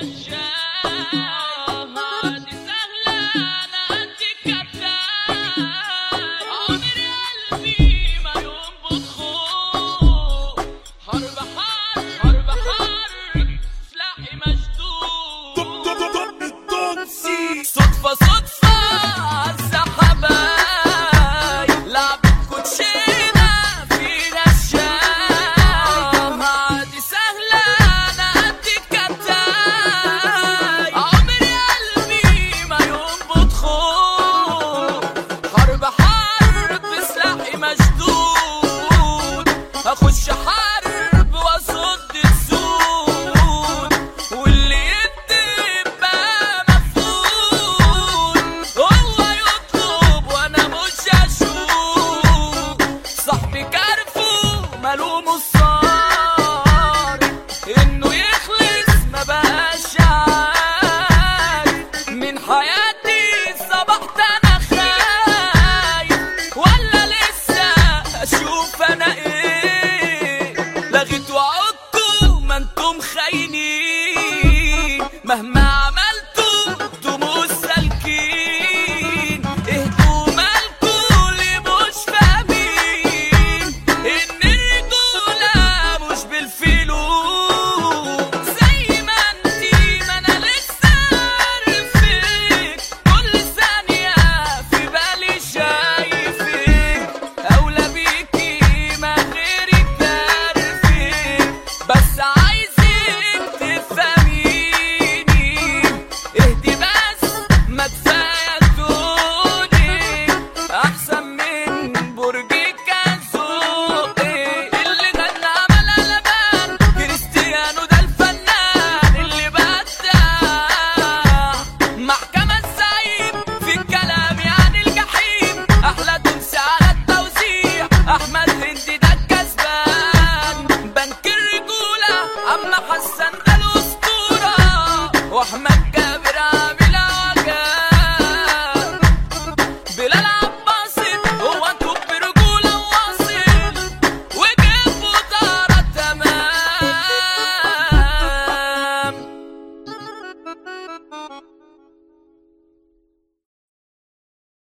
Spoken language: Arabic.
صدفة صدفة عالسحباي لعبة كوتشينة فينا الشاي عادي سهلة أنا قد الكتاي عمري قلبي ما ينبض خوف حرب حرب سلاحي مشدود هخش حرب واصد السود واللي يكتب بقى مفقود هو يطلب وانا مش هشوف صاحبي كارفو ملومه الصار انه يخلص ما بقاش عارف من حياتي صبحت انا خايف ولا لسه اشوف انا ايه لغيت وعدتوا ما انتم خاينين مهما